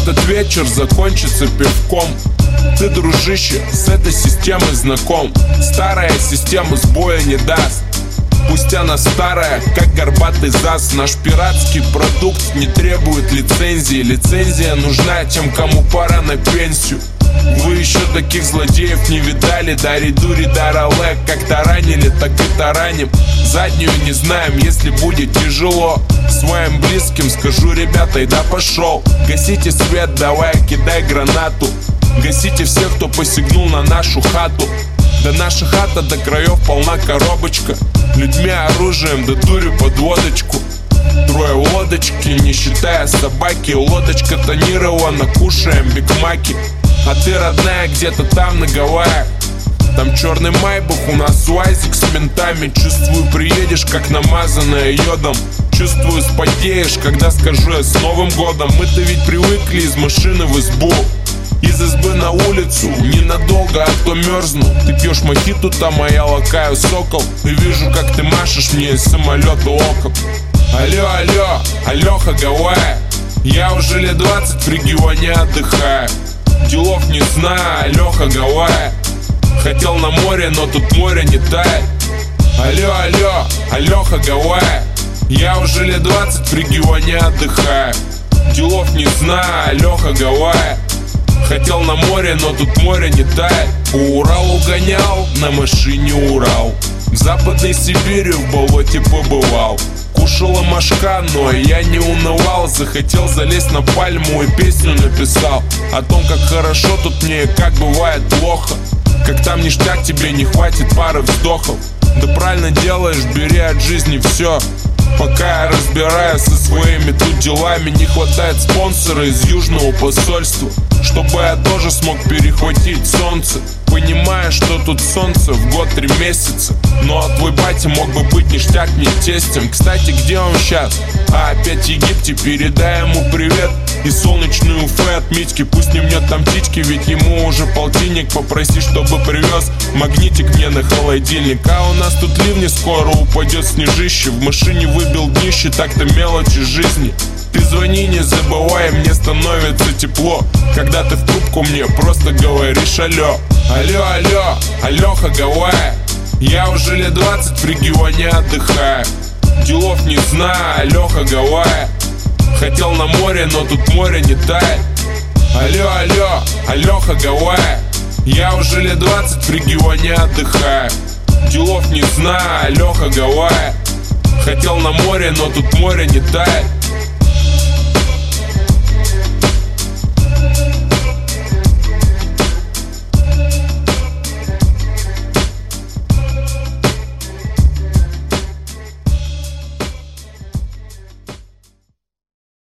этот вечер закончится пивком. Ты, дружище, с этой системой знаком. Старая система сбоя не даст. Пусть она старая, как горбатый ЗАЗ. Наш пиратский продукт не требует лицензии. Лицензия нужна тем, кому пора на пенсию. Вы еще таких злодеев не видали. Дари-дури, даралек, как таранили, так и тараним. Заднюю не знаем, если будет тяжело. Своим близким скажу: ребята, и да пошел. Гасите свет, давай, кидай гранату. Гасите всех, кто посягнул на нашу хату. Да наша хата до краев полна коробочка. Людьми, оружием, да дурью под водочку. Трое лодочки, не считая собаки. Лодочка тонирована, кушаем бигмаки. А ты, родная, где-то там на Гавайях. Там черный майбах, у нас уазик с ментами. Чувствую, приедешь, как намазанная йодом. Чувствую, спотеешь, когда скажу я с Новым годом. Мы-то ведь привыкли из машины в избу, из избы на улицу, ненадолго, а то мерзну. Ты пьешь мохито там, а я лакаю сокол. И вижу, как ты машешь мне из самолета оком. Алло, алло, Алёха Гавайи. Я уже лет 20 в регионе отдыхаю. Делов не знаю, Алёха Гавайи. Хотел на море, но тут море не тает. Алло, алло, Алёха Гавайи. Я уже лет 20 в регионе отдыхаю. Делов не знаю, Алёха Гавайи. Хотел на море, но тут море не тает. По Уралу гонял, на машине Урал. В Западной Сибири в болоте побывал. Кушала мошка, но я не унывал. Захотел залезть на пальму и песню написал о том, как хорошо тут мне и как бывает плохо. Как там ништяк, тебе не хватит пары вздохов. Да правильно делаешь, бери от жизни все. Пока я разбираюсь со своими тут делами, не хватает спонсора из южного посольства, чтобы я тоже смог перехватить солнце. Понимая, что тут солнце в год 3 месяца. Ну а твой батя мог бы быть ништяк мне тестем. Кстати, где он сейчас? А опять в Египте, передай ему привет. И солнечную Уфе от Митьки, пусть не мнет там птички, ведь ему уже полтинник. Попроси, чтобы привез магнитик мне на холодильник. А у нас тут ливни, скоро упадет снежище. В машине выбил днище, так-то мелочи жизни. Ты звони, не забывай, мне становится тепло. Когда ты в трубку мне просто говоришь алло. Алло, алло, Алёха Гавайи. Я уже лет 20 в регионе отдыхаю. Делов не знаю, Алёха Гавайи. Хотел на море, но тут море не тает. Алло, алло, Алёха Гавайи. Я уже лет 20 в регионе отдыхаю. Делов не знаю, Алёха Гавайи. Хотел на море, но тут море не тает.